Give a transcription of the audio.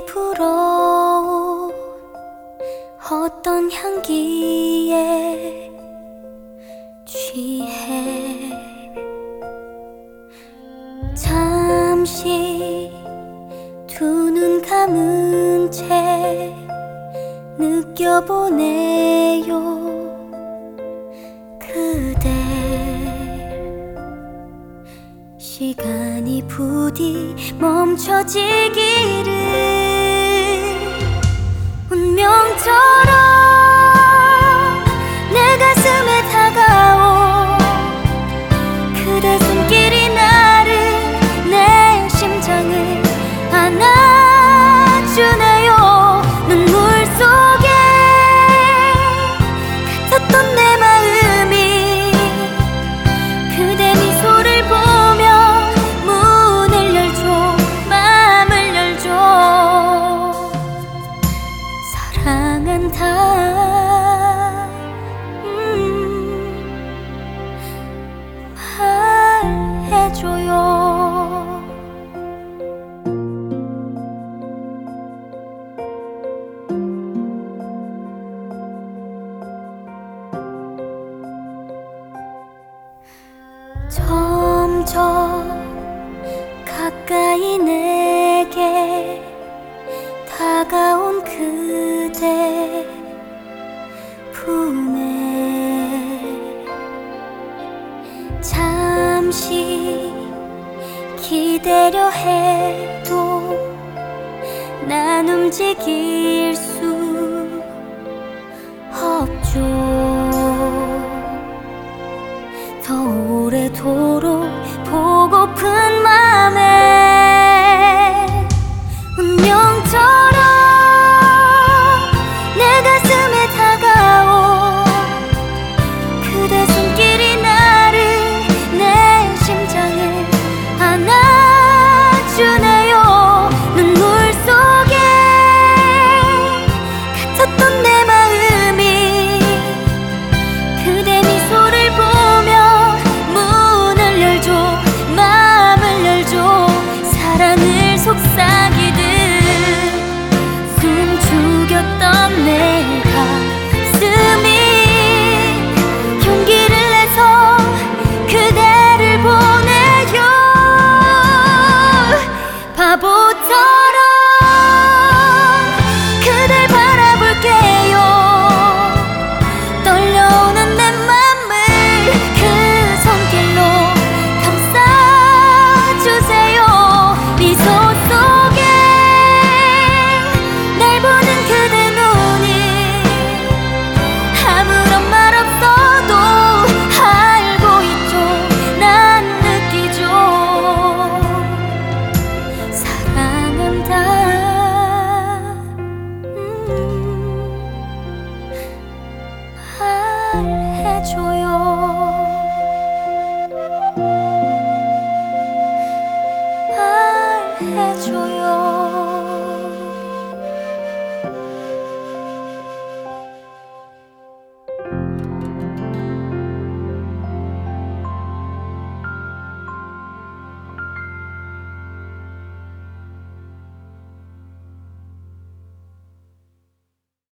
불어온 어떤 향기에 취해 잠시 두 눈 감은 채 느껴보네요 그댈. 시간이 부디 멈춰지기를 운명처럼 내 가슴에 다가온 그대 손길이 나를 내 심장을 안아주네요. 눈물 속에 같았던 내 마음이 그대 미소를 보며 문을 열줘 맘을 열줘. 사랑한다 말해줘요. 점점 가까이 내게 다가온 그대 품에 잠시 기다려 해도 난 움직일 수 없죠. 더 오래도록 보고픈 마음